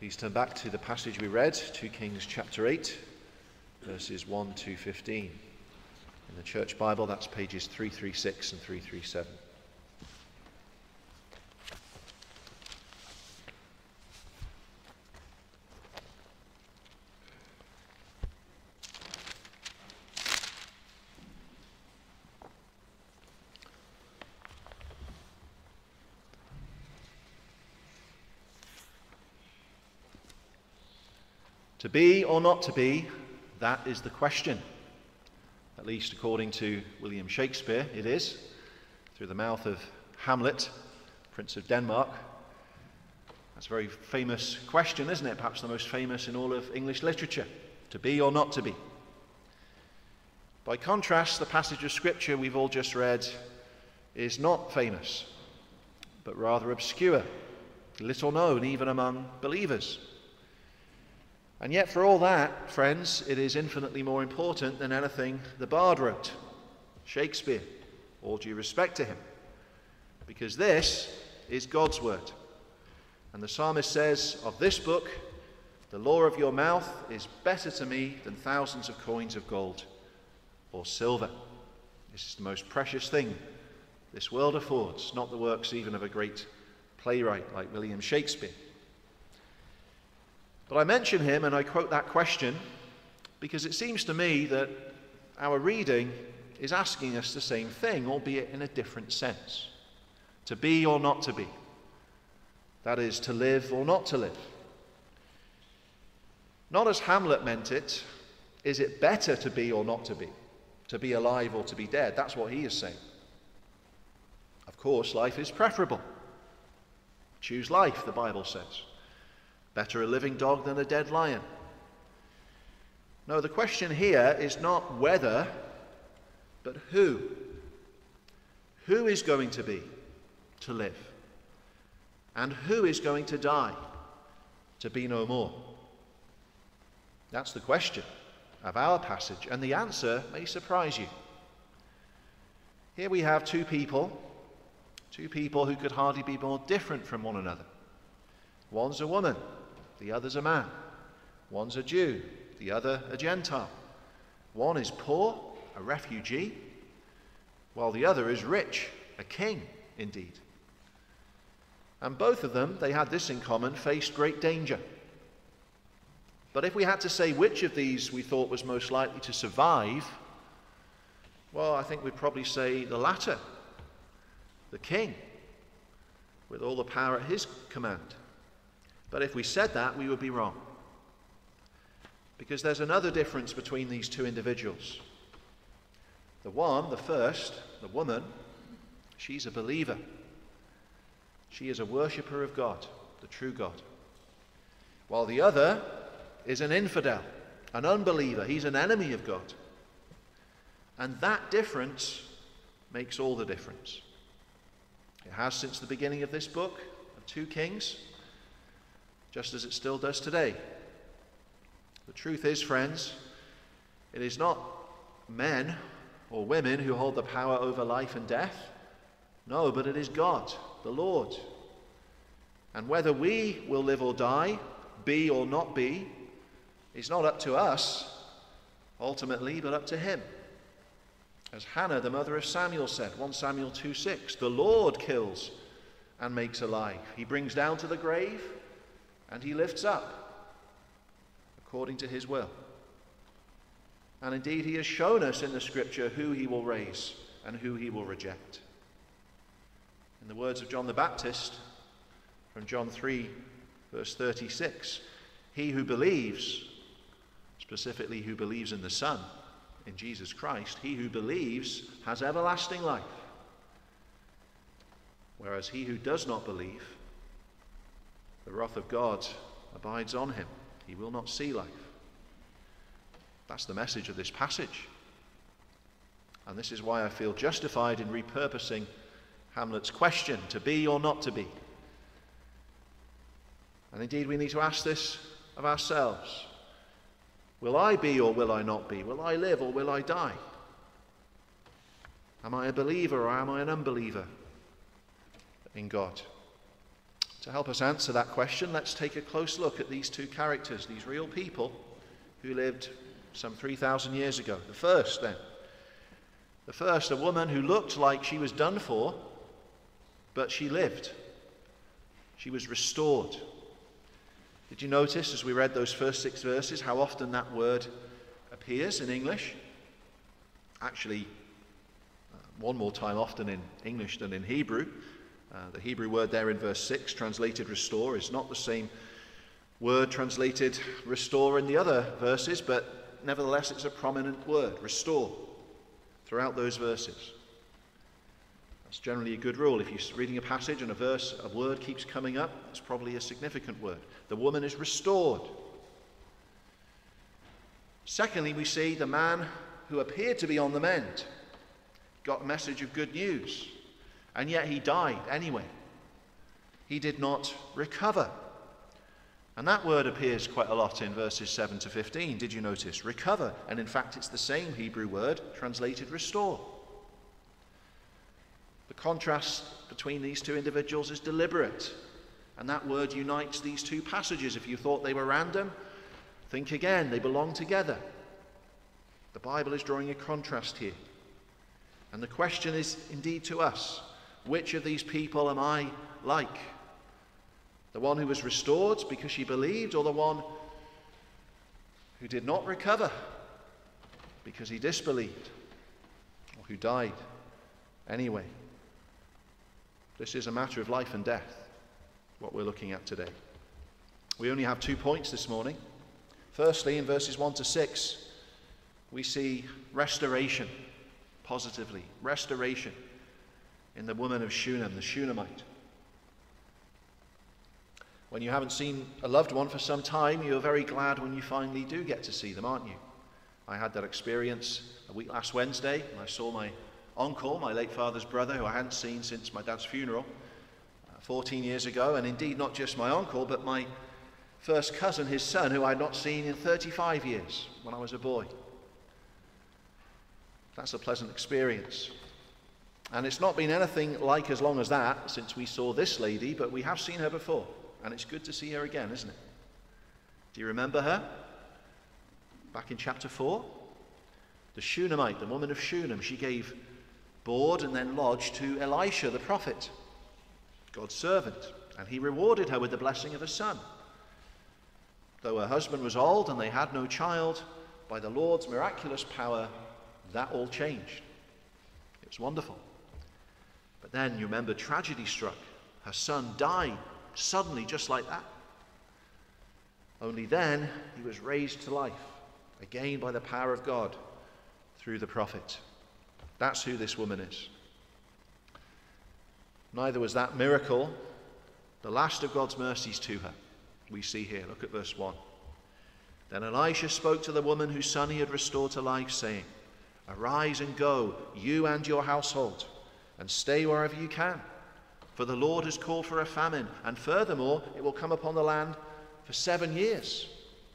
Please turn back to the passage we read, 2 Kings chapter 8, verses 1 to 15. In the Church Bible, that's pages 336 and 337. To be or not to be, that is the question. At least according to William Shakespeare, it is, through the mouth of Hamlet, Prince of Denmark. That's a very famous question, isn't it? Perhaps the most famous in all of English literature. To be or not to be. By contrast, the passage of Scripture we've all just read is not famous, but rather obscure, little known even among believers. And yet, for all that, friends, it is infinitely more important than anything the bard wrote, Shakespeare, all due respect to him, because this is God's word. And the psalmist says of this book, "The law of your mouth is better to me than thousands of coins of gold or silver." This is the most precious thing this world affords, not the works even of a great playwright like William Shakespeare. But I mention him and I quote that question because it seems to me that our reading is asking us the same thing, albeit in a different sense. To be or not to be. That is, to live or not to live. Not as Hamlet meant it, is it better to be or not to be alive or to be dead? That's what he is saying. Of course, life is preferable. Choose life, the Bible says. Better a living dog than a dead lion. No, the question here is not whether, but who. Who is going to be to live? And who is going to die to be no more? That's the question of our passage, and the answer may surprise you. Here we have two people who could hardly be more different from one another. One's a woman, the other's a man. One's a Jew, the other a Gentile. One is poor, a refugee, while the other is rich, a king indeed. And both of them, they had this in common, faced great danger. But if we had to say which of these we thought was most likely to survive, well, I think we'd probably say the latter, the king, with all the power at his command. But if we said that, we would be wrong. Because there's another difference between these two individuals. The one, the first, the woman, she's a believer. She is a worshipper of God, the true God. While the other is an infidel, an unbeliever. He's an enemy of God. And that difference makes all the difference. It has since the beginning of this book of 2 Kings, just as it still does today. The truth is, friends, it is not men or women who hold the power over life and death. No, but it is God, the Lord. And whether we will live or die, be or not be, is not up to us, ultimately, but up to him. As Hannah, the mother of Samuel, said, 1 Samuel 2:6, "The Lord kills and makes alive. He brings down to the grave, and he lifts up, according to his will." And indeed, he has shown us in the Scripture who he will raise and who he will reject. In the words of John the Baptist, from John 3, verse 36, he who believes, specifically who believes in the Son, in Jesus Christ, he who believes has everlasting life. Whereas he who does not believe, the wrath of God abides on him. He will not see life. That's the message of this passage. And this is why I feel justified in repurposing Hamlet's question, to be or not to be. And indeed, we need to ask this of ourselves. Will I be or will I not be? Will I live or will I die? Am I a believer or am I an unbeliever in God? To help us answer that question, let's take a close look at these two characters, these real people who lived some 3,000 years ago. The first, a woman who looked like she was done for, but she lived. She was restored. Did you notice as we read those first 6 verses how often that word appears in English? Actually, one more time often in English than in Hebrew. The Hebrew word there in verse 6, translated restore, is not the same word translated restore in the other verses, but nevertheless it's a prominent word, restore, throughout those verses. That's generally a good rule. If you're reading a passage and a word keeps coming up, it's probably a significant word. The woman is restored. Secondly, we see the man who appeared to be on the mend got a message of good news. And yet he died anyway. He did not recover. And that word appears quite a lot in verses 7 to 15. Did you notice? Recover. And in fact, it's the same Hebrew word translated restore. The contrast between these two individuals is deliberate. And that word unites these two passages. If you thought they were random, think again. They belong together. The Bible is drawing a contrast here. And the question is indeed to us, which of these people am I like? The one who was restored because she believed, or the one who did not recover because he disbelieved, or who died anyway? This is a matter of life and death, what we're looking at today. We only have 2 points this morning. Firstly, in verses 1 to 6, we see restoration, positively, restoration in the woman of Shunem, the Shunammite. When you haven't seen a loved one for some time, you're very glad when you finally do get to see them, aren't you? I had that experience a week last Wednesday, and I saw my uncle, my late father's brother, who I hadn't seen since my dad's funeral 14 years ago, and indeed not just my uncle, but my first cousin, his son, who I had not seen in 35 years when I was a boy. That's a pleasant experience. And it's not been anything like as long as that since we saw this lady, but we have seen her before. And it's good to see her again, isn't it? Do you remember her? Back in chapter 4, the Shunammite, the woman of Shunem, she gave board and then lodge to Elisha the prophet, God's servant, and he rewarded her with the blessing of a son. Though her husband was old and they had no child, by the Lord's miraculous power, that all changed. It was wonderful. But then, you remember, tragedy struck. Her son died suddenly, just like that. Only then, he was raised to life, again by the power of God, through the prophet. That's who this woman is. Neither was that miracle the last of God's mercies to her. We see here, look at verse 1. Then Elisha spoke to the woman whose son he had restored to life, saying, Arise and go, you and your household, and stay wherever you can. For the Lord has called for a famine, and furthermore, it will come upon the land for 7 years.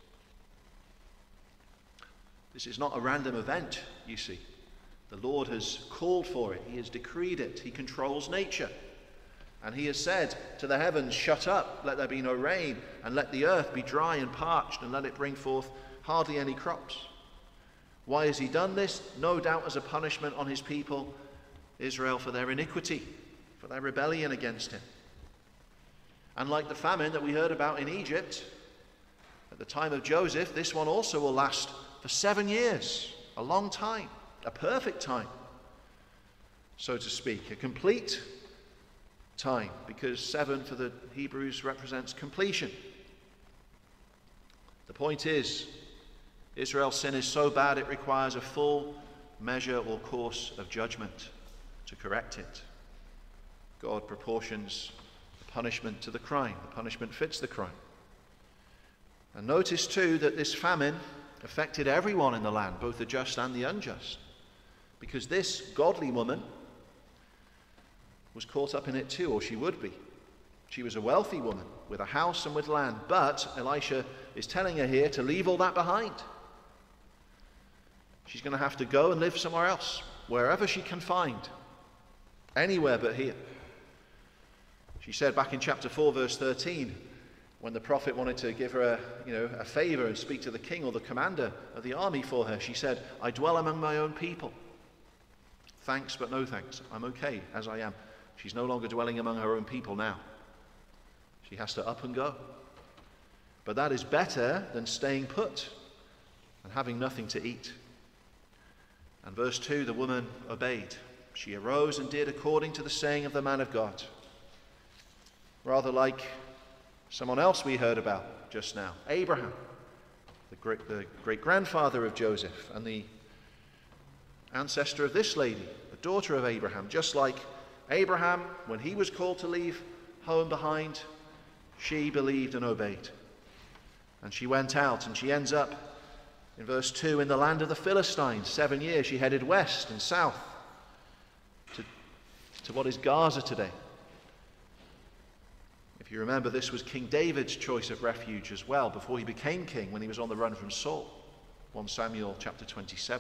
This is not a random event, you see. The Lord has called for it. He has decreed it. He controls nature. And he has said to the heavens, Shut up, let there be no rain, and let the earth be dry and parched, and let it bring forth hardly any crops. Why has he done this? No doubt as a punishment on his people, Israel, for their iniquity, for their rebellion against him. And like the famine that we heard about in Egypt, at the time of Joseph, this one also will last for 7 years, a long time, a perfect time, so to speak, a complete time, because 7 for the Hebrews represents completion. The point is, Israel's sin is so bad it requires a full measure or course of judgment to correct it. God proportions the punishment to the crime. The punishment fits the crime. And notice too that this famine affected everyone in the land, both the just and the unjust, because this godly woman was caught up in it too, or she would be. She was a wealthy woman with a house and with land, but Elisha is telling her here to leave all that behind. She's going to have to go and live somewhere else, wherever she can find, anywhere but here. She said back in chapter 4, verse 13, when the prophet wanted to give her a favor and speak to the king or the commander of the army for her, she said, I dwell among my own people. Thanks, but no thanks. I'm okay as I am. She's no longer dwelling among her own people now. She has to up and go. But that is better than staying put and having nothing to eat. And verse 2, the woman obeyed. She arose and did according to the saying of the man of God. Rather like someone else we heard about just now, Abraham, the great-grandfather of Joseph and the ancestor of this lady, the daughter of Abraham. Just like Abraham, when he was called to leave home behind, she believed and obeyed. And she went out, and she ends up in verse 2 in the land of the Philistines. 7 years she headed west and south to what is Gaza today. If you remember, this was King David's choice of refuge as well before he became king, when he was on the run from Saul. 1 Samuel chapter 27.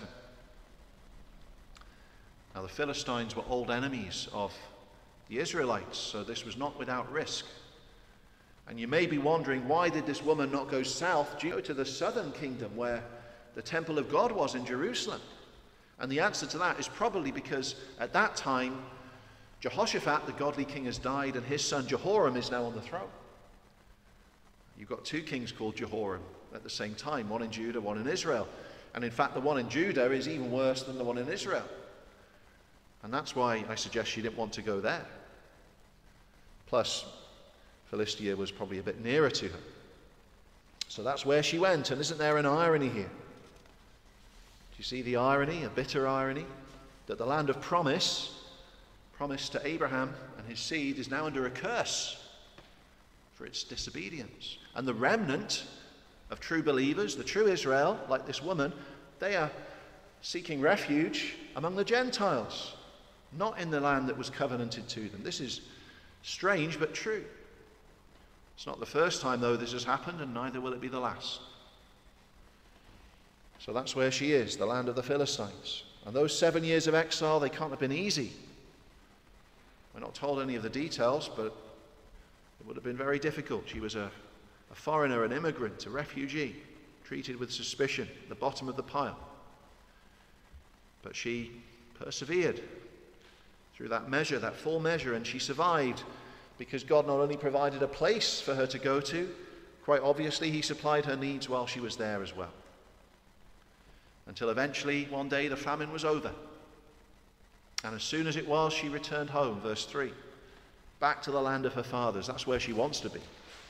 Now the Philistines were old enemies of the Israelites, so this was not without risk. And you may be wondering, why did this woman not go south, due to the southern kingdom where the temple of God was in Jerusalem? And the answer to that is probably because at that time Jehoshaphat, the godly king, has died, and his son Jehoram is now on the throne. You've got two kings called Jehoram at the same time, one in Judah, one in Israel. And in fact, the one in Judah is even worse than the one in Israel. And that's why I suggest she didn't want to go there. Plus, Philistia was probably a bit nearer to her. So that's where she went. And isn't there an irony here? Do you see the irony, a bitter irony? That the land of promise, promised to Abraham and his seed, is now under a curse for its disobedience. And the remnant of true believers, the true Israel, like this woman, they are seeking refuge among the Gentiles, not in the land that was covenanted to them. This is strange but true. It's not the first time, though, this has happened, and neither will it be the last. So that's where she is, the land of the Philistines. And those 7 years of exile, they can't have been easy. We're not told any of the details, but it would have been very difficult. She was a foreigner, an immigrant, a refugee, treated with suspicion, at the bottom of the pile. But she persevered through that measure, that full measure, and she survived because God not only provided a place for her to go to, quite obviously he supplied her needs while she was there as well. Until eventually, one day, the famine was over. And as soon as it was, she returned home, verse 3, back to the land of her fathers. That's where she wants to be.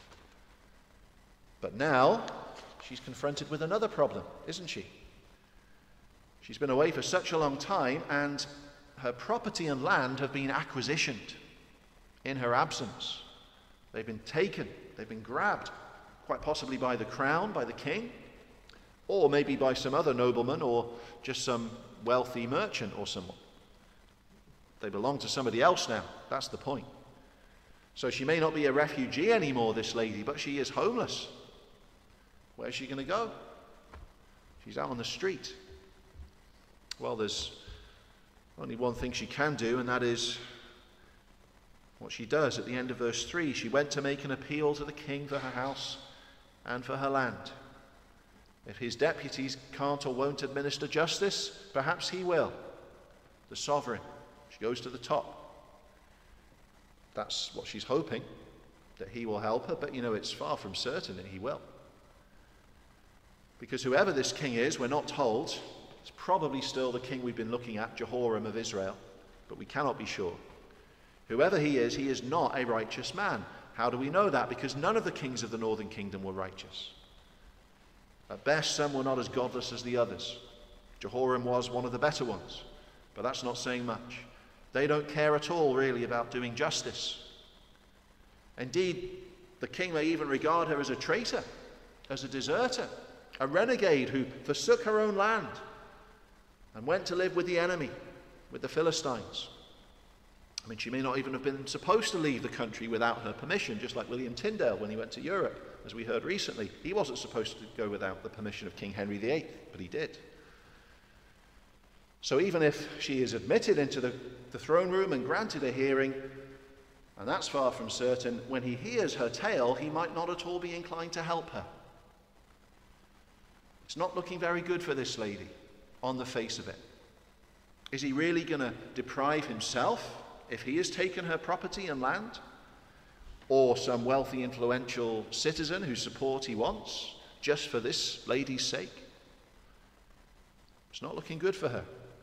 But now, she's confronted with another problem, isn't she? She's been away for such a long time, and her property and land have been acquisitioned in her absence. They've been taken, they've been grabbed, quite possibly by the crown, by the king, or maybe by some other nobleman, or just some wealthy merchant or someone. They belong to somebody else now. That's the point. So she may not be a refugee anymore, this lady, but she is homeless. Where's she going to go? She's out on the street. Well, there's only one thing she can do, and that is what she does at the end of verse 3. She went to make an appeal to the king for her house and for her land. If his deputies can't or won't administer justice, perhaps he will. The sovereign. She goes to the top. That's what she's hoping, that he will help her, but it's far from certain that he will. Because whoever this king is, we're not told. It's probably still the king we've been looking at, Jehoram of Israel, but we cannot be sure. Whoever he is not a righteous man. How do we know that? Because none of the kings of the northern kingdom were righteous. At best, some were not as godless as the others. Jehoram was one of the better ones, but that's not saying much. They don't care at all, really, about doing justice. Indeed, the king may even regard her as a traitor, as a deserter, a renegade who forsook her own land and went to live with the enemy, with the Philistines. I mean, she may not even have been supposed to leave the country without her permission, just like William Tyndale when he went to Europe, as we heard recently. He wasn't supposed to go without the permission of King Henry VIII, but he did. So even if she is admitted into the throne room and granted a hearing, And that's far from certain. When he hears her tale, he might not at all be inclined to help her. It's not looking very good for this lady on the face of it. Is he really going to deprive himself if he has taken her property and land? Or some wealthy, influential citizen whose support he wants, just for this lady's sake? It's not looking good for her.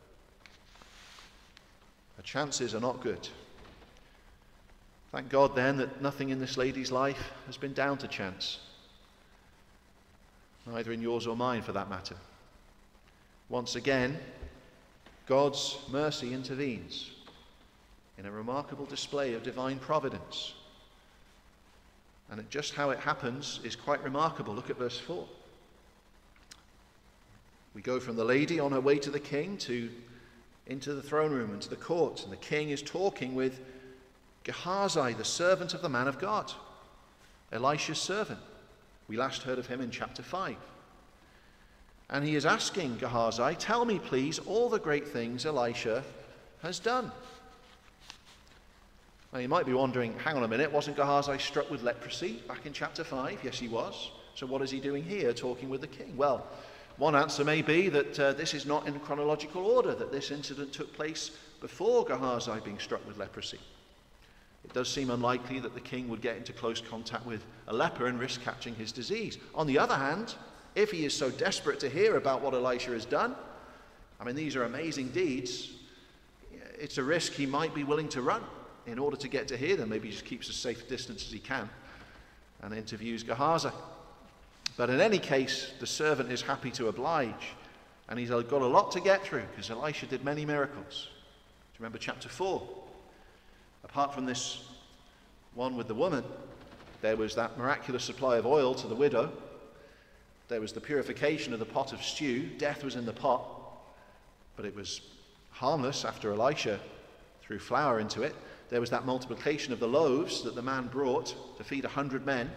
Her chances are not good. Thank God then that nothing in this lady's life has been down to chance. Neither in yours or mine, for that matter. Once again, God's mercy intervenes in a remarkable display of divine providence. And just how it happens is quite remarkable. Look at verse 4. We go from the lady on her way to the king into the throne room and to the court, and the king is talking with Gehazi, the servant of the man of God, Elisha's servant. We last heard of him in chapter 5. And he is asking Gehazi, tell me please all the great things Elisha has done. Now you might be wondering, hang on a minute, wasn't Gehazi struck with leprosy back in chapter 5? Yes, he was. So what is he doing here talking with the king? Well, one answer may be that this is not in chronological order, that this incident took place before Gehazi being struck with leprosy. It does seem unlikely that the king would get into close contact with a leper and risk catching his disease. On the other hand, if he is so desperate to hear about what Elisha has done, I mean, these are amazing deeds, it's a risk he might be willing to run in order to get to hear them. Maybe he just keeps as safe a distance as he can and interviews Gehazi. But in any case, the servant is happy to oblige, and he's got a lot to get through because Elisha did many miracles. Do you remember chapter 4? Apart from this one with the woman, there was that miraculous supply of oil to the widow. There was the purification of the pot of stew. Death was in the pot, but it was harmless after Elisha threw flour into it. There was that multiplication of the loaves that the man brought to feed 100 men.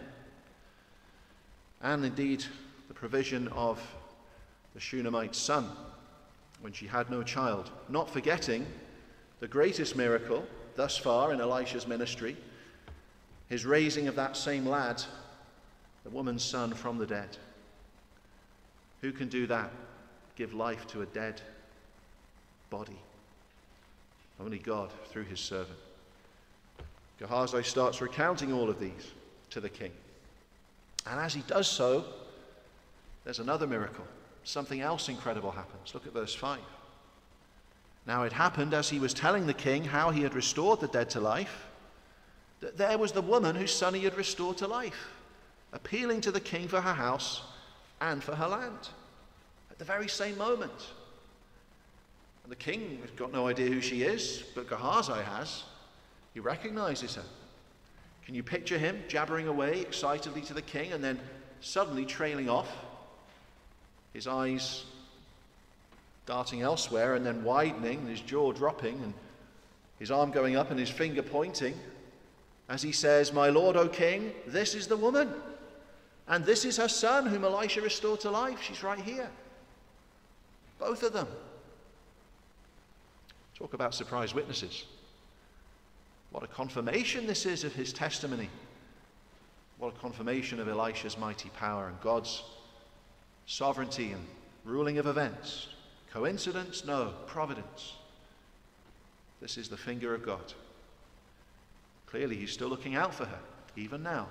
And indeed, the provision of the Shunammite's son when she had no child. Not forgetting the greatest miracle thus far in Elisha's ministry, his raising of that same lad, the woman's son, from the dead. Who can do that? Give life to a dead body. Only God, through his servant. Gehazi starts recounting all of these to the king. And as he does so, there's another miracle. Something else incredible happens. Look at verse 5. Now it happened as he was telling the king how he had restored the dead to life, that there was the woman whose son he had restored to life, appealing to the king for her house and for her land at the very same moment. And the king has got no idea who she is, but Gehazi has. He recognizes her. Can you picture him jabbering away excitedly to the king and then suddenly trailing off, his eyes darting elsewhere and then widening, and his jaw dropping, and his arm going up and his finger pointing as he says, "My lord, O king, this is the woman, and this is her son whom Elisha restored to life." She's right here. Both of them. Talk about surprise witnesses. What a confirmation this is of his testimony. What a confirmation of Elisha's mighty power and God's sovereignty and ruling of events. Coincidence? No. Providence. This is the finger of God. Clearly, he's still looking out for her, even now.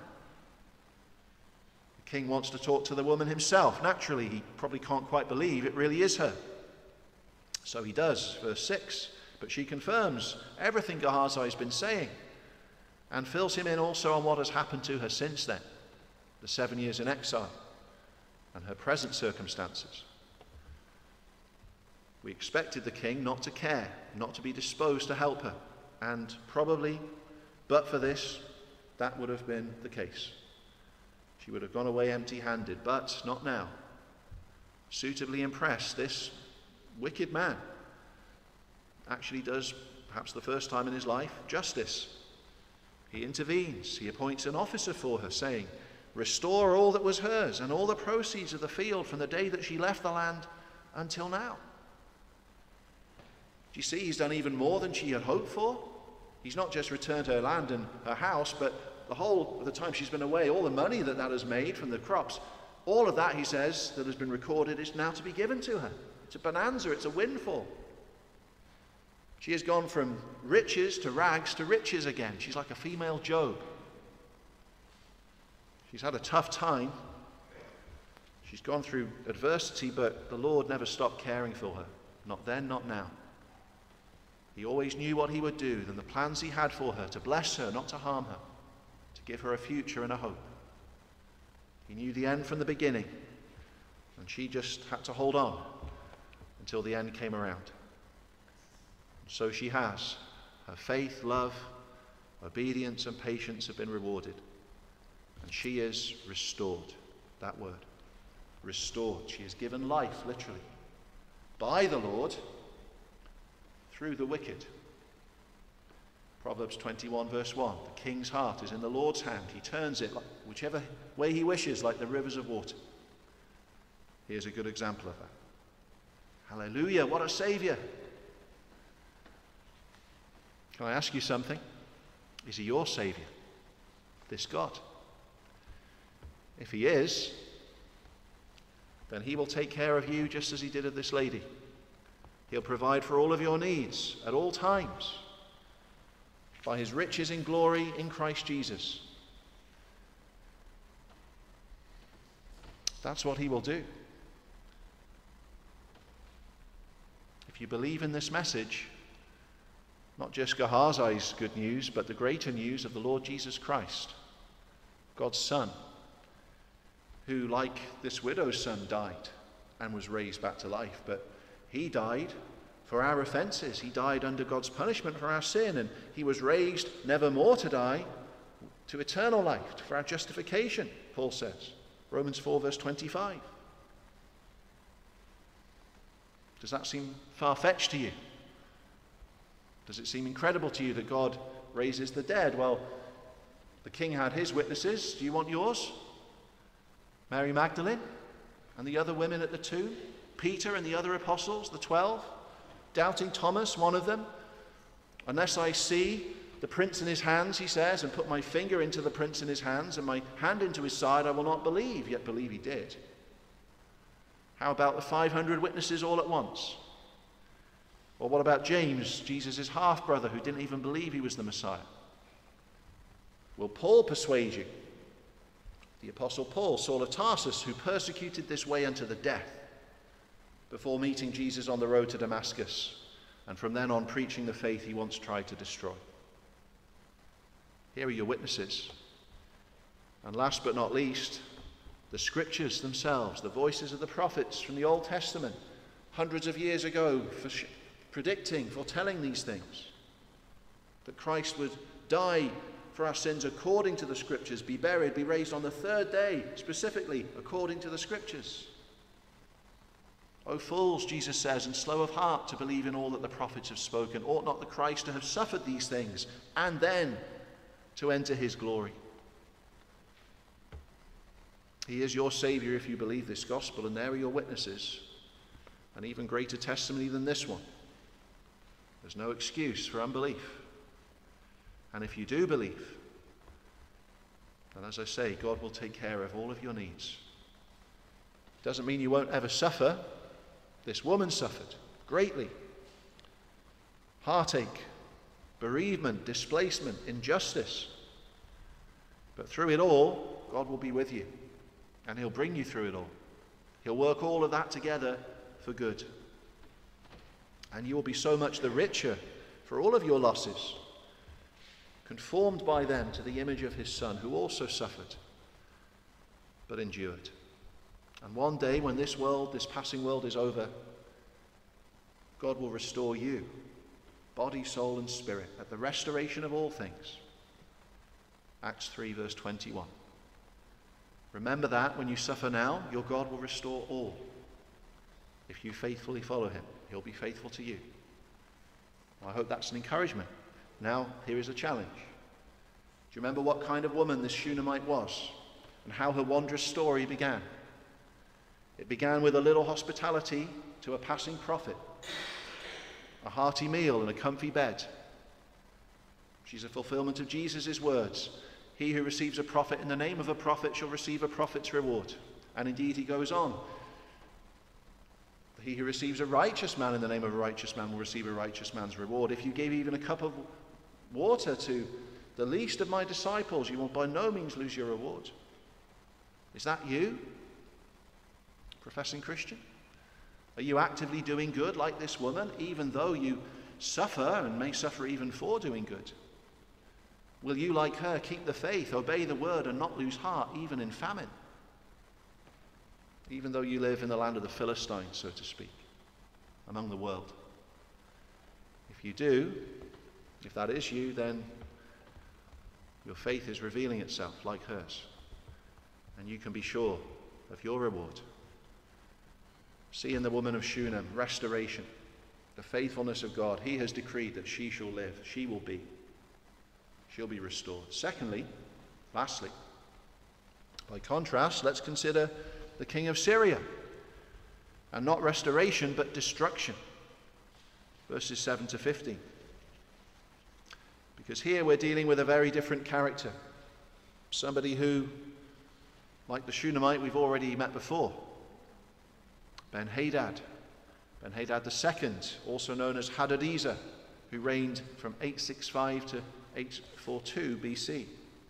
The king wants to talk to the woman himself. Naturally, he probably can't quite believe it really is her. So he does, verse 6. But she confirms everything Gehazi has been saying and fills him in also on what has happened to her since then, the 7 years in exile and her present circumstances. We expected the king not to care, not to be disposed to help her, and probably, but for this, that would have been the case. She would have gone away empty-handed, but not now. Suitably impressed, this wicked man actually does, perhaps the first time in his life, justice. He intervenes. He appoints an officer for her, saying, "Restore all that was hers and all the proceeds of the field from the day that she left the land until now." Do you see, he's done even more than she had hoped for? He's not just returned her land and her house, but the whole of the time she's been away, all the money that has made from the crops, all of that, he says, that has been recorded is now to be given to her. It's a bonanza, it's a windfall. She has gone from riches to rags to riches again. She's like a female Job. She's had a tough time. She's gone through adversity, but the Lord never stopped caring for her. Not then, not now. He always knew what he would do and the plans he had for her, to bless her, not to harm her, to give her a future and a hope. He knew the end from the beginning, and she just had to hold on until the end came around. And so she has. Her faith, love, obedience, and patience have been rewarded. And she is restored. That word. Restored. She is given life, literally, by the Lord through the wicked. Proverbs 21 verse 1. The king's heart is in the Lord's hand. He turns it whichever way he wishes, like the rivers of water. Here's a good example of that. Hallelujah, what a Saviour. Can I ask you something? Is he your Saviour? This God? If he is, then he will take care of you just as he did of this lady. He'll provide for all of your needs at all times by his riches in glory in Christ Jesus. That's what he will do. If you believe in this message, not just Gehazi's good news, but the greater news of the Lord Jesus Christ, God's Son, who, like this widow's son, died and was raised back to life. But he died for our offenses. He died under God's punishment for our sin, and he was raised never more to die, to eternal life, for our justification, Paul says. Romans 4 verse 25. Does that seem far-fetched to you? Does it seem incredible to you that God raises the dead? Well, the king had his witnesses. Do you want yours? Mary Magdalene and the other women at the tomb, Peter and the other apostles, the 12, doubting Thomas, one of them. Unless I see the prints in his hands, he says, and put my finger into the prints in his hands and my hand into his side, I will not believe, yet believe he did. How about the 500 witnesses all at once? Or what about James, Jesus' half-brother, who didn't even believe he was the Messiah? Will Paul persuade you? The Apostle Paul, Saul of Tarsus, who persecuted this way unto the death before meeting Jesus on the road to Damascus, and from then on preaching the faith he once tried to destroy. Here are your witnesses. And last but not least, the scriptures themselves, the voices of the prophets from the Old Testament, hundreds of years ago, predicting, foretelling these things, that Christ would die for our sins according to the scriptures, be buried, be raised on the third day, specifically according to the scriptures. O fools, Jesus says, and slow of heart to believe in all that the prophets have spoken. Ought not the Christ to have suffered these things and then to enter his glory? He is your Saviour if you believe this gospel, and there are your witnesses. An even greater testimony than this one. There's no excuse for unbelief. And if you do believe, then as I say, God will take care of all of your needs. Doesn't mean you won't ever suffer. This woman suffered greatly. Heartache, bereavement, displacement, injustice. But through it all, God will be with you. And he'll bring you through it all. He'll work all of that together for good. And you will be so much the richer for all of your losses, conformed by them to the image of his Son, who also suffered, but endured. And one day, when this world, this passing world, is over, God will restore you, body, soul, and spirit, at the restoration of all things. Acts 3, verse 21. Remember that when you suffer now, your God will restore all. If you faithfully follow him, he'll be faithful to you. I hope that's an encouragement. Now, here is a challenge. Do you remember what kind of woman this Shunammite was and how her wondrous story began? It began with a little hospitality to a passing prophet, a hearty meal and a comfy bed. She's a fulfillment of Jesus' words. He who receives a prophet in the name of a prophet shall receive a prophet's reward. And indeed he goes on. He who receives a righteous man in the name of a righteous man will receive a righteous man's reward. If you gave even a cup of water to the least of my disciples, you will by no means lose your reward. Is that you, professing Christian? Are you actively doing good like this woman, even though you suffer and may suffer even for doing good? Will you, like her, keep the faith, obey the word, and not lose heart, even in famine? Even though you live in the land of the Philistines, so to speak, among the world. If you do, if that is you, then your faith is revealing itself like hers. And you can be sure of your reward. See in the woman of Shunem restoration, the faithfulness of God. He has decreed that she shall live. She'll be restored. Secondly, lastly, by contrast, let's consider the king of Syria. And not restoration, but destruction. Verses 7 to 15. Because here we're dealing with a very different character. Somebody who, like the Shunammite we've already met before, Ben-Hadad. Ben-Hadad II, also known as Hadadezer, who reigned from 865 to 842 BC.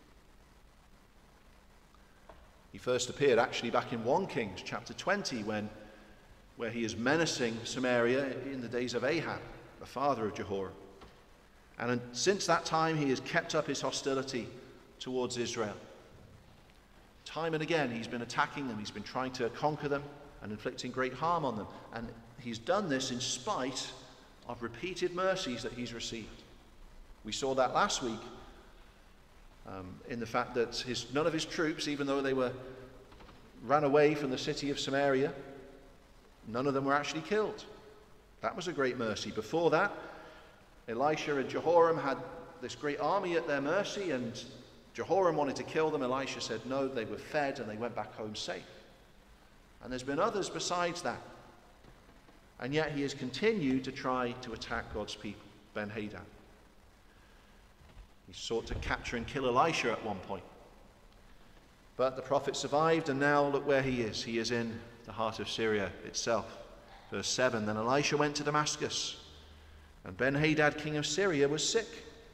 He first appeared actually back in 1 Kings chapter 20 where he is menacing Samaria in the days of Ahab, the father of Jehoram. And since that time he has kept up his hostility towards Israel. Time and again he's been attacking them, he's been trying to conquer them and inflicting great harm on them. And he's done this in spite of repeated mercies that he's received. We saw that last week in the fact that none of his troops, even though they ran away from the city of Samaria, none of them were actually killed. That was a great mercy. Before that, Elisha and Jehoram had this great army at their mercy, and Jehoram wanted to kill them. Elisha said no, they were fed and they went back home safe. And there's been others besides that. And yet he has continued to try to attack God's people, Ben-Hadad. He sought to capture and kill Elisha at one point. But the prophet survived, and now look where he is. He is in the heart of Syria itself. Verse 7, then Elisha went to Damascus, and Ben-Hadad, king of Syria, was sick.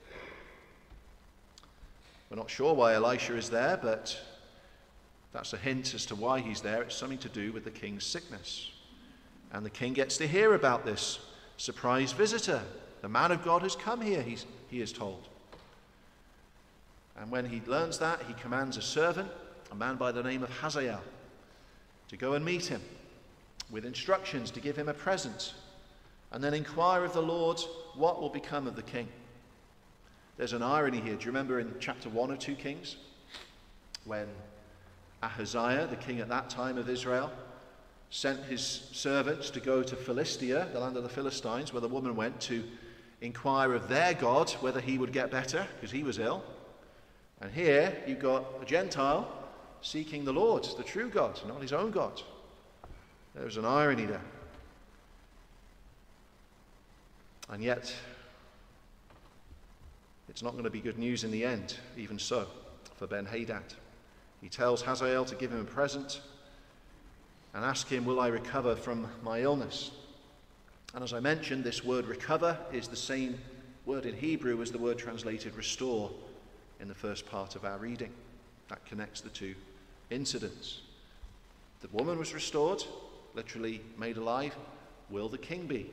We're not sure why Elisha is there, but that's a hint as to why he's there. It's something to do with the king's sickness. And the king gets to hear about this surprise visitor. The man of God has come here, he is told. And when he learns that, he commands a servant, a man by the name of Hazael, to go and meet him with instructions to give him a present, and then inquire of the Lord what will become of the king. There's an irony here. Do you remember in chapter 1 of 2 Kings, when Ahaziah, the king at that time of Israel, sent his servants to go to Philistia, the land of the Philistines, where the woman went to inquire of their God whether he would get better, because he was ill. And here you've got a Gentile seeking the Lord, the true God, not his own God. There's an irony there. And yet, it's not going to be good news in the end, even so, for Ben-Hadad. He tells Hazael to give him a present and ask him, will I recover from my illness? And as I mentioned, this word recover is the same word in Hebrew as the word translated restore in the first part of our reading. That connects the two incidents. The woman was restored, literally made alive. Will the king be?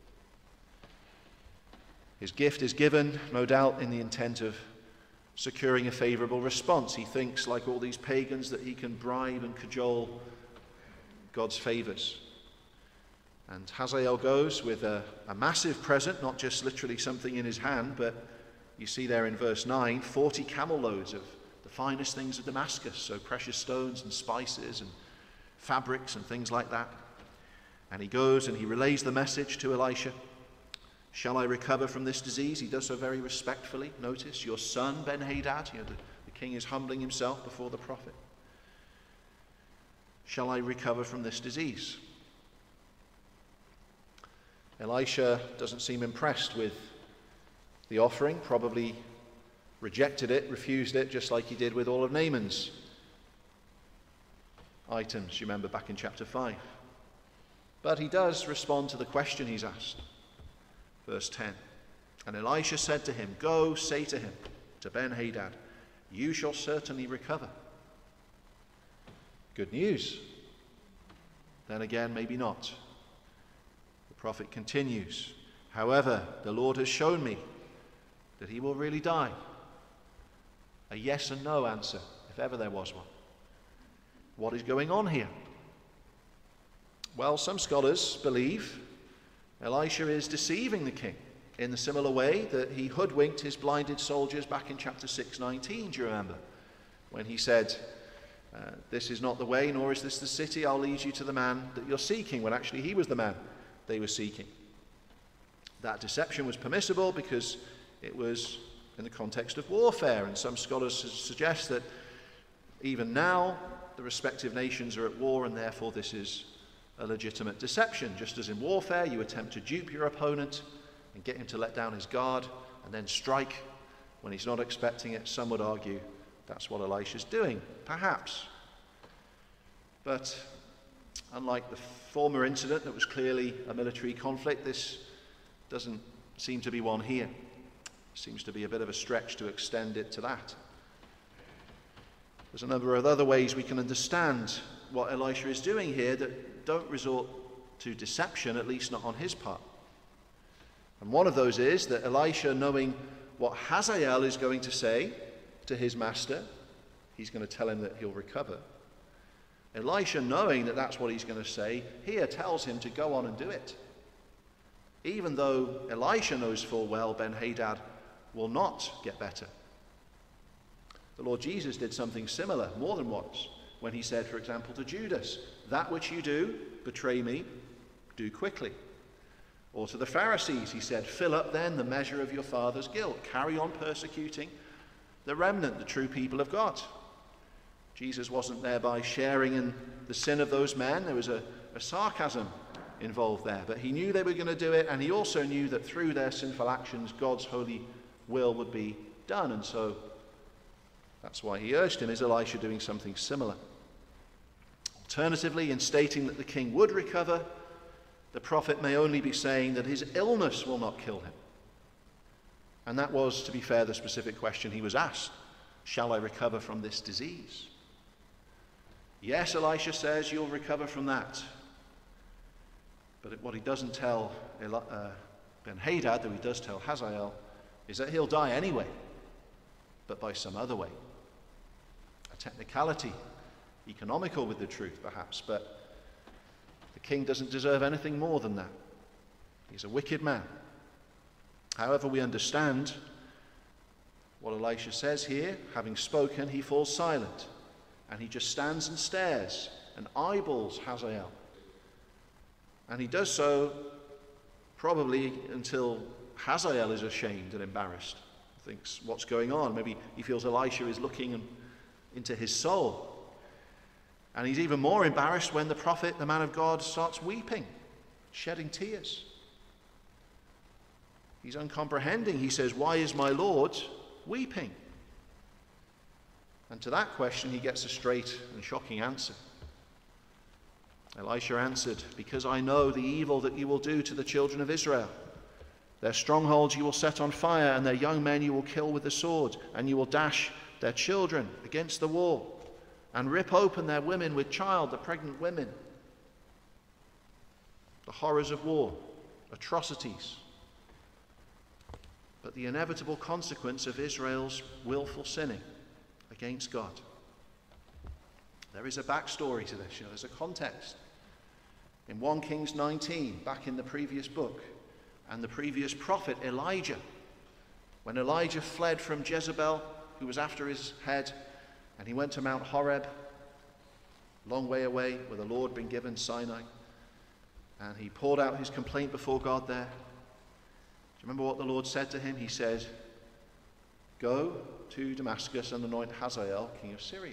His gift is given, no doubt, in the intent of securing a favorable response. He thinks, like all these pagans, that he can bribe and cajole God's favors. And Hazael goes with a massive present, not just literally something in his hand, but you see there in verse 9, 40 camel loads of the finest things of Damascus, so precious stones and spices and fabrics and things like that. And he goes and he relays the message to Elisha. Shall I recover from this disease? He does so very respectfully. Notice, your son Ben-Hadad, the king is humbling himself before the prophet. Shall I recover from this disease? Elisha doesn't seem impressed with the offering, probably rejected it, refused it, just like he did with all of Naaman's items, you remember back in chapter 5. But he does respond to the question he's asked. Verse 10. And Elisha said to him, "Go, say to him, to Ben-Hadad, you shall certainly recover." Good news. Then again, maybe not. The prophet continues, "However, the Lord has shown me that he will really die." A yes and no answer, if ever there was one. What is going on here? Well, some scholars believe Elisha is deceiving the king in the similar way that he hoodwinked his blinded soldiers back in chapter 6:19, do you remember? When he said, "This is not the way, nor is this the city. I'll lead you to the man that you're seeking," when actually he was the man they were seeking. That deception was permissible because it was in the context of warfare, and some scholars suggest that even now the respective nations are at war, and therefore this is a legitimate deception. Just as in warfare you attempt to dupe your opponent and get him to let down his guard and then strike when he's not expecting it, some would argue that's what Elisha's doing, perhaps. But unlike the former incident that was clearly a military conflict, this doesn't seem to be one here. Seems to be a bit of a stretch to extend it to that. There's a number of other ways we can understand what Elisha is doing here that don't resort to deception, at least not on his part. And one of those is that Elisha, knowing what Hazael is going to say to his master, he's going to tell him that he'll recover. Elisha, knowing that that's what he's going to say, here tells him to go on and do it. Even though Elisha knows full well Ben-Hadad will not get better. The Lord Jesus did something similar more than once when he said, for example, to Judas, "That which you do, betray me, do quickly." Or to the Pharisees, he said, "Fill up then the measure of your father's guilt. Carry on persecuting the remnant, the true people of God." Jesus wasn't thereby sharing in the sin of those men. There was a sarcasm involved there. But he knew they were going to do it, and he also knew that through their sinful actions, God's holy will would be done. And so that's why he urged him. Is Elisha doing something similar? Alternatively, in stating that the king would recover, the prophet may only be saying that his illness will not kill him. And that was, to be fair, the specific question he was asked. Shall I recover from this disease? Yes, Elisha says, you'll recover from that. But what he doesn't tell Ben-Hadad, though he does tell Hazael, is that he'll die anyway, but by some other way. A technicality, economical with the truth perhaps, but the king doesn't deserve anything more than that. He's a wicked man. However, we understand what Elisha says here. Having spoken, he falls silent, and he just stands and stares and eyeballs Hazael. And he does so probably until Hazael is ashamed and embarrassed. Thinks, what's going on? Maybe he feels Elisha is looking into his soul. And he's even more embarrassed when the prophet, the man of God, starts weeping, shedding tears. He's uncomprehending. He says, "Why is my Lord weeping?" And to that question, he gets a straight and shocking answer. Elisha answered, "Because I know the evil that you will do to the children of Israel. Their strongholds you will set on fire, and their young men you will kill with the sword, and you will dash their children against the wall, and rip open their women with child, the pregnant women." The horrors of war, atrocities, but the inevitable consequence of Israel's willful sinning against God. There is a backstory to this. There's a context. In 1 Kings 19, back in the previous book, and the previous prophet Elijah, when Elijah fled from Jezebel, who was after his head, and he went to Mount Horeb, long way away, where the Lord had been given Sinai, and he poured out his complaint before God there. Do you remember what the Lord said to him? He said, "Go to Damascus and anoint Hazael, king of Syria."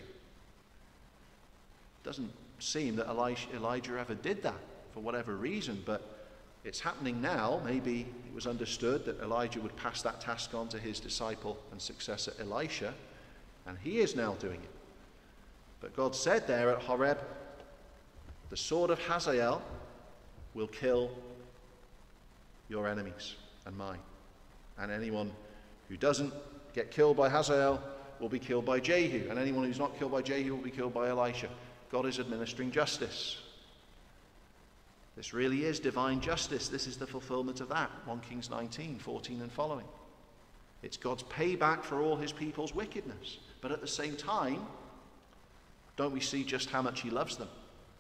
It doesn't seem that Elijah ever did that for whatever reason, but It's happening now. Maybe it was understood that Elijah would pass that task on to his disciple and successor Elisha, and he is now doing it. But God said there at Horeb, the sword of Hazael will kill your enemies and mine. And anyone who doesn't get killed by Hazael will be killed by Jehu. And anyone who's not killed by Jehu will be killed by Elisha. God is administering justice. This really is divine justice. This is the fulfillment of that. 1 Kings 19, 14 and following. It's God's payback for all his people's wickedness. But at the same time, don't we see just how much he loves them?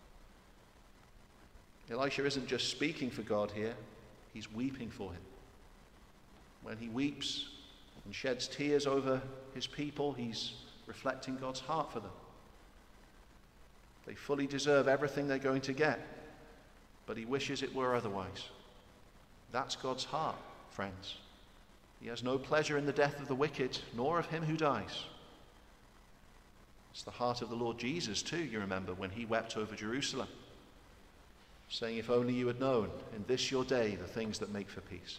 Elisha isn't just speaking for God here, he's weeping for him. When he weeps and sheds tears over his people, he's reflecting God's heart for them. They fully deserve everything they're going to get, but he wishes it were otherwise. That's God's heart, friends. He has no pleasure in the death of the wicked, nor of him who dies. It's the heart of the Lord Jesus too, you remember, when he wept over Jerusalem, saying, if only you had known in this your day the things that make for peace.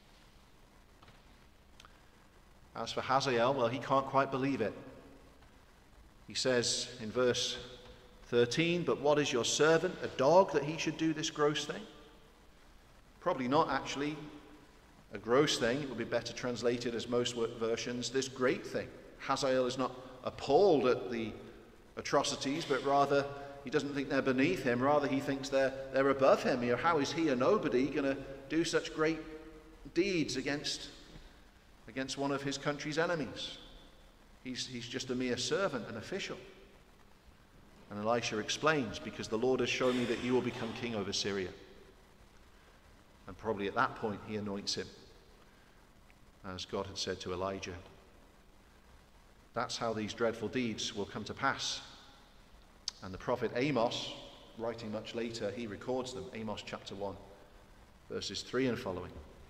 As for Hazael, well, he can't quite believe it. He says in verse 13, but what is your servant, a dog, that he should do this gross thing? Probably not actually a gross thing. It would be better translated, as most versions, this great thing. Hazael is not appalled at the atrocities, but rather he doesn't think they're beneath him. Rather, he thinks they're above him. How is he, a nobody, going to do such great deeds against one of his country's enemies? He's just a mere servant, an official. And Elisha explains, because the Lord has shown me that you will become king over Syria. And probably at that point he anoints him, as God had said to Elijah. That's how these dreadful deeds will come to pass. And the prophet Amos, writing much later, he records them. Amos chapter 1, verses 3 and following.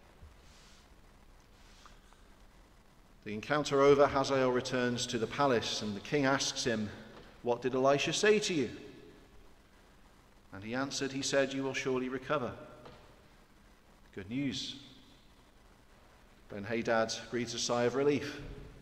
The encounter over, Hazael returns to the palace, and the king asks him, what did Elisha say to you? And he answered, he said, you will surely recover. Good news. Ben-Hadad breathes a sigh of relief.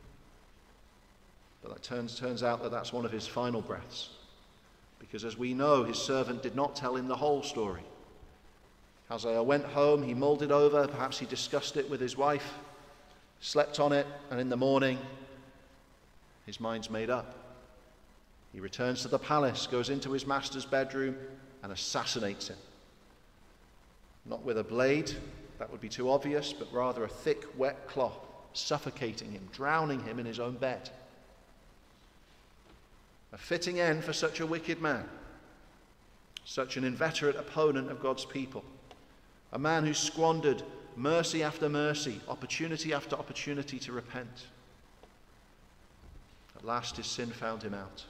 But that turns out that that's one of his final breaths. Because as we know, his servant did not tell him the whole story. Hazael went home, he mulled it over, perhaps he discussed it with his wife, slept on it, and in the morning, his mind's made up. He returns to the palace, goes into his master's bedroom, and assassinates him. Not with a blade, that would be too obvious, but rather a thick, wet cloth, suffocating him, drowning him in his own bed. A fitting end for such a wicked man, such an inveterate opponent of God's people, a man who squandered mercy after mercy, opportunity after opportunity to repent. At last his sin found him out.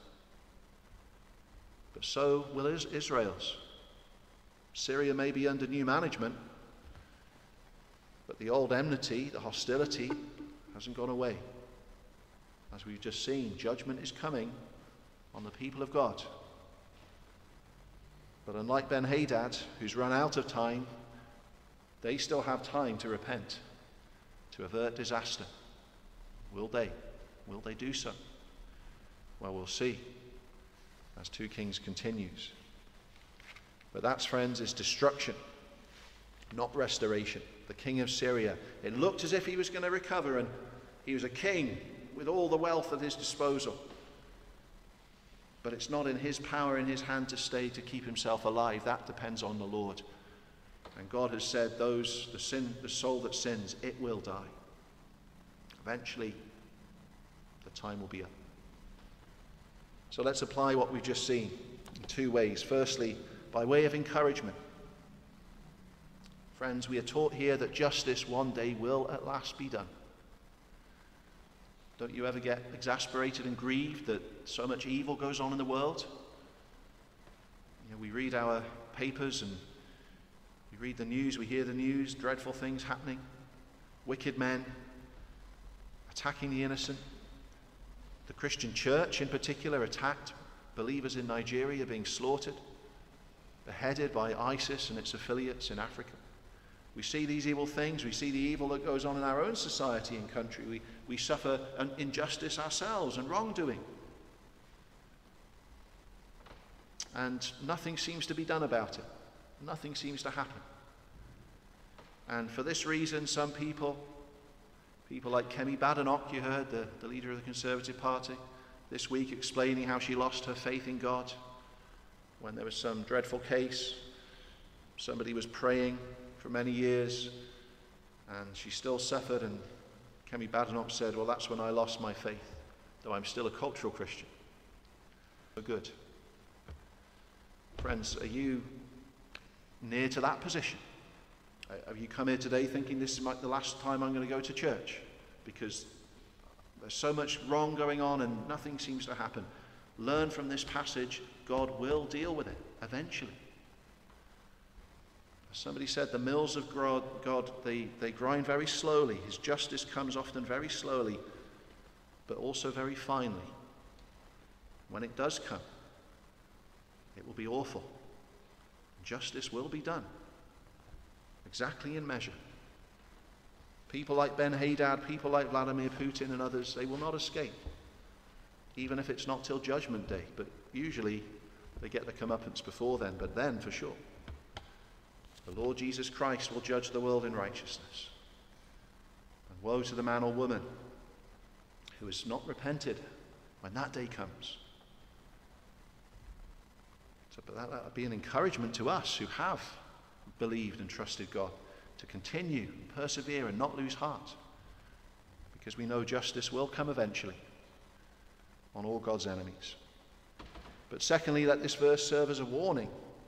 But so will Israel's. Syria may be under new management, but the old enmity, the hostility, hasn't gone away. As we've just seen, judgment is coming on the people of God. But unlike Ben-Hadad, who's run out of time, they still have time to repent, to avert disaster. Will they? Will they do so? Well, we'll see as 2 Kings continues. But that's, friends, is destruction, not restoration. The king of Syria, it looked as if he was going to recover, and he was a king with all the wealth at his disposal. But it's not in his power, in his hand to stay, to keep himself alive. That depends on the Lord. And God has said, the soul that sins, it will die. Eventually, the time will be up. So let's apply what we've just seen in 2 ways. Firstly, by way of encouragement. Friends, we are taught here that justice one day will at last be done. Don't you ever get exasperated and grieved that so much evil goes on in the world? We read our papers and we read the news, we hear the news, dreadful things happening, wicked men attacking the innocent. The Christian church in particular attacked, believers in Nigeria being slaughtered, beheaded by ISIS and its affiliates in Africa. We see these evil things. We see the evil that goes on in our own society and country. We suffer an injustice ourselves and wrongdoing. And nothing seems to be done about it. Nothing seems to happen. And for this reason, some people like Kemi Badenoch, you heard, the leader of the Conservative Party, this week explaining how she lost her faith in God when there was some dreadful case. Somebody was praying for many years and she still suffered, and Kemi Badenoch said, well, that's when I lost my faith, though I'm still a cultural Christian. So good. Friends, are you near to that position? Have you come here today thinking this is the last time I'm going to go to church because there's so much wrong going on and nothing seems to happen? Learn from this passage. God will deal with it eventually. As somebody said, the mills of God, they grind very slowly. His justice comes often very slowly, but also very finely. When it does come, it will be awful. Justice will be done. Exactly in measure. People like Ben-Hadad, people like Vladimir Putin and others, they will not escape. Even if it's not till Judgment Day. But usually they get the comeuppance before then, but then for sure. The Lord Jesus Christ will judge the world in righteousness. And woe to the man or woman who has not repented when that day comes. So, but that would be an encouragement to us who have believed and trusted God to continue and persevere and not lose heart, because we know justice will come eventually on all God's enemies. But secondly, let this verse serve as a warning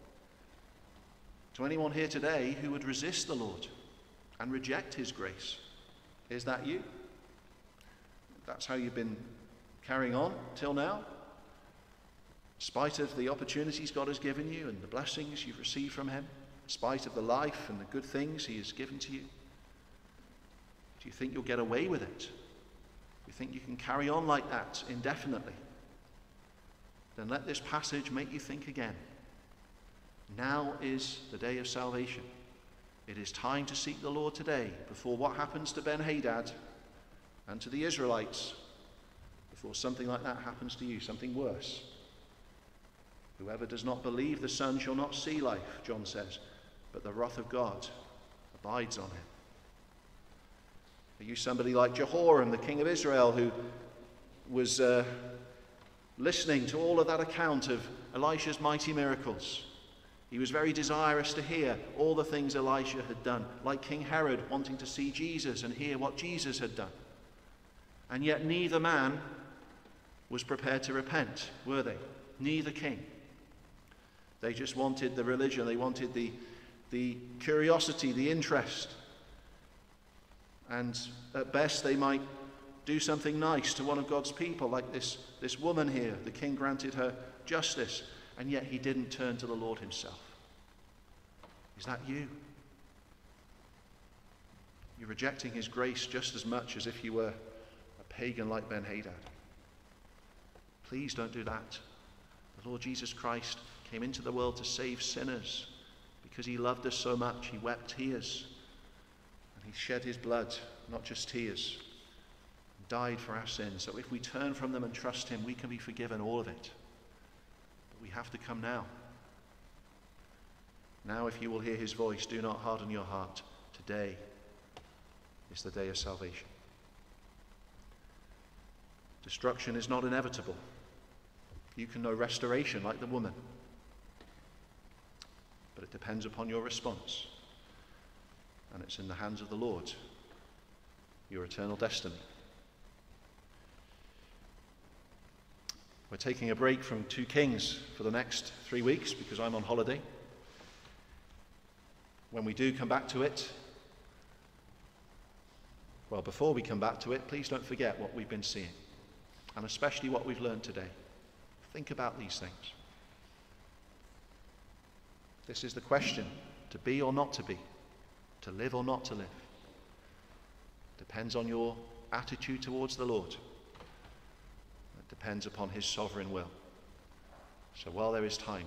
to anyone here today who would resist the Lord and reject his grace. Is that you? That's how you've been carrying on till now? In spite of the opportunities God has given you and the blessings you've received from him, in spite of the life and the good things he has given to you, do you think you'll get away with it? Do you think you can carry on like that indefinitely? Then let this passage make you think again. Now is the day of salvation. It is time to seek the Lord today before what happens to Ben-Hadad and to the Israelites, before something like that happens to you, something worse. Whoever does not believe the Son shall not see life, John says, but the wrath of God abides on him. Are you somebody like Jehoram, the king of Israel, who was listening to all of that account of Elisha's mighty miracles? He was very desirous to hear all the things Elisha had done, like King Herod wanting to see Jesus and hear what Jesus had done. And yet neither man was prepared to repent, were they? Neither king. They just wanted the religion, they wanted the curiosity, the interest. And at best they might do something nice to one of God's people, like this woman here. The king granted her justice, and yet he didn't turn to the Lord himself. Is that you? You're rejecting his grace just as much as if you were a pagan like Ben-Hadad. Please don't do that. The Lord Jesus Christ came into the world to save sinners. Because he loved us so much, he wept tears. And he shed his blood, not just tears. And died for our sins. So if we turn from them and trust him, we can be forgiven all of it. But we have to come now. Now, if you will hear his voice, do not harden your heart. Today is the day of salvation. Destruction is not inevitable. You can know restoration like the woman. But it depends upon your response. And it's in the hands of the Lord, your eternal destiny. We're taking a break from 2 Kings for the next 3 weeks because I'm on holiday. When we do come back to it, well, before we come back to it, please don't forget what we've been seeing, and especially what we've learned today. Think about these things. This is the question: to be or not to be, to live or not to live. Depends on your attitude towards the Lord. It depends upon his sovereign will. So while there is time,